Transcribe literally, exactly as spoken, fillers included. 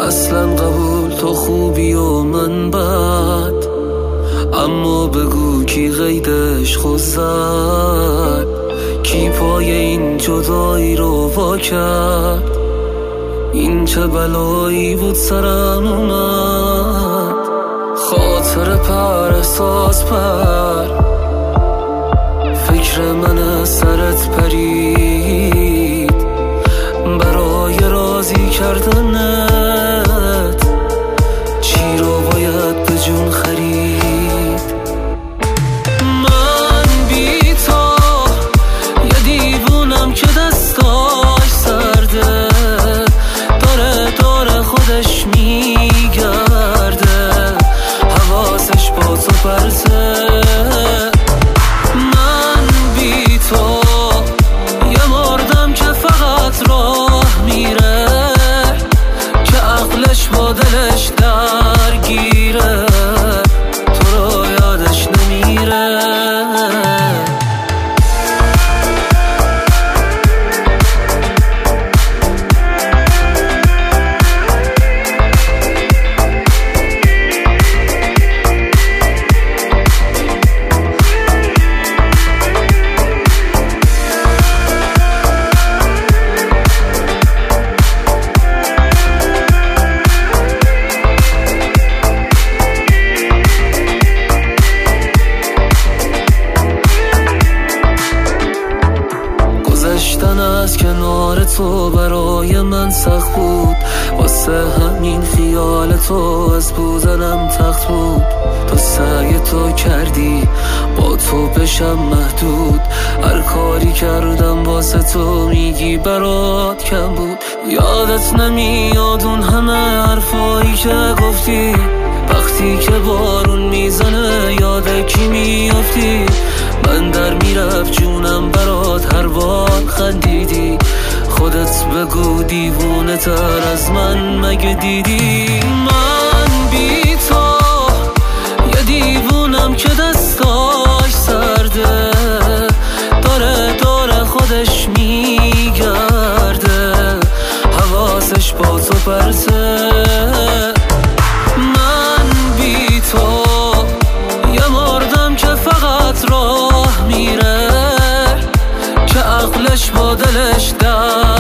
اصلا قبول تو خوبی و من بد، اما بگو کی قیدش خود زد، کی پای این جدایی رو وا کرد. این چه بلایی بود سرم اومد، خاطر پر احساس پر، فکر من از سرت پرید برای راضی کردنت. چی رو باید به جون خرید؟ من بی تو یه دیوونم که دستاش سرده، داره داره خودش میگرده، حواسش با تو پرسه. من بی تو یه مردم که فقط راه میره، که عقلش با دلش درگیره، تو رو یادش نمیره. گذشتن از کنار تو برای من سخت بود، واسه همین خیال تو از بودنم تخت بود. تو سعی تو کردی با تو بشم محدود، هر کاری کردم واسه تو میگی برات کم بود. یادت نمیاد اون همه حرفایی که گفتی، وقتی که بارون میزنه یاد کی میافتی. من در میرفت جونم برات هر بار خندیدی، خودت بگو دیوونه تر از من مگه دیدی؟ من بی تو یه دیوونم که دستاش سرده، داره داره خودش میگرده، حواسش با تو پرسه. من بی تو یه مردم که فقط راه میره، که عقلش با دلش در